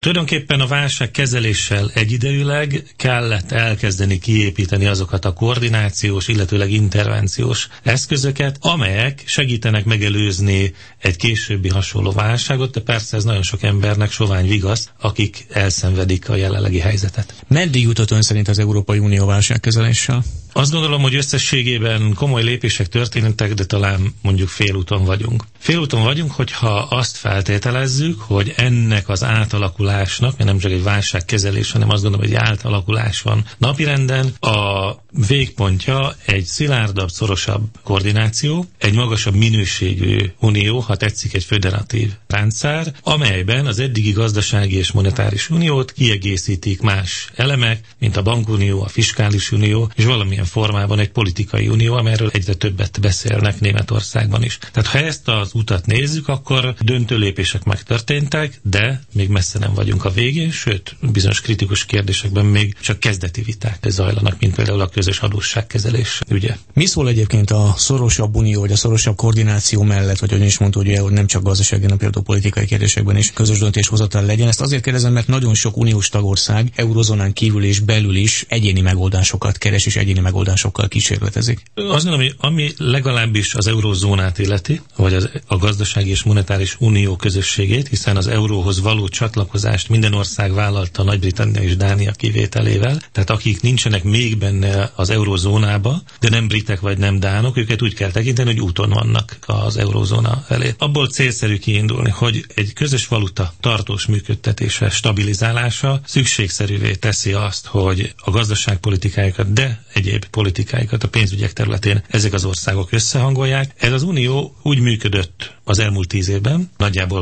Tulajdonképpen a válságkezeléssel egyidejűleg kellett elkezdeni kiépíteni azokat a koordinációs, illetőleg intervenciós eszközöket, amelyek segítenek megelőzni egy későbbi hasonló válságot, de persze ez nagyon sok embernek sovány vigasz, akik elszenvedik a jelenlegi helyzetet. Meddig jutott ön szerint az Európai Unió válságkezeléssel? Azt gondolom, hogy összességében komoly lépések történtek, de talán mondjuk félúton vagyunk. Félúton vagyunk, hogyha azt feltételezzük, hogy ennek az átalakulásnak, mert nem csak egy válságkezelés, hanem azt gondolom, hogy egy átalakulás van napirenden, a végpontja egy szilárdabb, szorosabb koordináció, egy magasabb minőségű unió, ha tetszik, egy föderatív rendszer, amelyben az eddigi gazdasági és monetáris uniót kiegészítik más elemek, mint a bankunió, a fiskális unió, és valamilyen formában egy politikai unió, amelyről egyre többet beszélnek Németországban is. Tehát ha ezt az utat nézzük, akkor döntő lépések megtörténtek, de még messze nem vagyunk a végén, sőt, bizonyos kritikus kérdésekben még csak kezdeti viták zajlanak, mint például a közös adósságkezelés ügye. Mi szól egyébként a szorosabb unió, vagy a szorosabb koordináció mellett, vagy is mondta, hogy nem csak gazdasági, hanem például politikai kérdésekben is közös döntéshozatal legyen? Ezt azért kérdezem, mert nagyon sok uniós tagország eurozónán kívül és belül is egyéni megoldásokat keres, és egyéni megoldásokkal kísérletezik. Azt mondom, hogy ami legalábbis az eurózónát illeti, vagy a gazdasági és monetáris unió közösségét, hiszen az euróhoz való csatlakozást minden ország vállalta, Nagy-Britannia és Dánia kivételével, tehát akik nincsenek még benne az eurózónába, de nem britek vagy nem dánok, őket úgy kell tekinteni, hogy úton vannak az eurózóna felé. Abból célszerű kiindulni, hogy egy közös valuta tartós működtetése, stabilizálása szükségszerűvé teszi azt, hogy a gazdaságpolitikájukat, de egyéb politikáikat a pénzügyek területén ezek az országok összehangolják. Ez az unió úgy működött az elmúlt 10 évben, nagyjából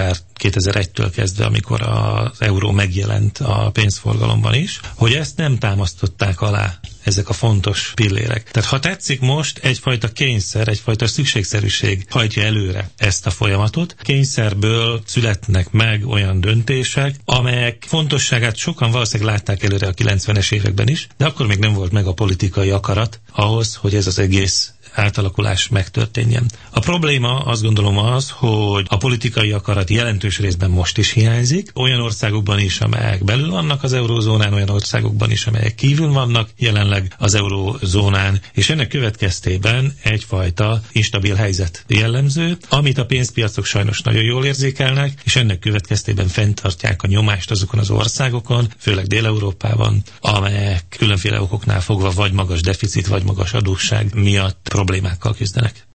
2001-től kezdve, amikor az euró megjelent a pénzforgalomban is, hogy ezt nem támasztották alá ezek a fontos pillérek. Tehát ha tetszik, most egyfajta kényszer, egyfajta szükségszerűség hajtja előre ezt a folyamatot. Kényszerből születnek meg olyan döntések, amelyek fontosságát sokan valószínűleg látták előre a 90-es években is, de akkor még nem volt meg a politikai akarat ahhoz, hogy ez az egész átalakulás megtörténjen. A probléma azt gondolom az, hogy a politikai akarat jelentős részben most is hiányzik, olyan országokban is, amelyek belül vannak az eurózónán, olyan országokban is, amelyek kívül vannak jelenleg az eurózónán, és ennek következtében egyfajta instabil helyzet jellemző, amit a pénzpiacok sajnos nagyon jól érzékelnek, és ennek következtében fenntartják a nyomást azokon az országokon, főleg Dél-Európában, amelyek különféle okoknál fogva vagy magas deficit, vagy magas adósság miatt problémákkal küzdenek.